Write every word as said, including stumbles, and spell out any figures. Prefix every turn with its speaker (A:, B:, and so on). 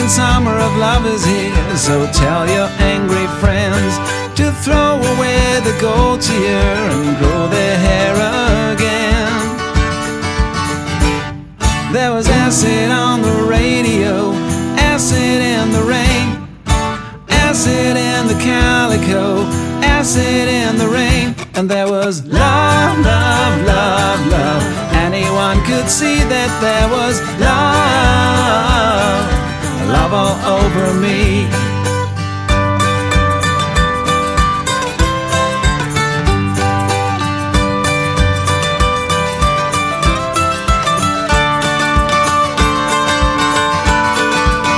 A: and summer of love is here. So tell your angry friends to throw away the gold tear and grow their hair again. There was acid on the radio, acid in the rain, acid in the calico, acid in the rain. And there was love, love, love, love. Anyone could see that there was love, love all over me.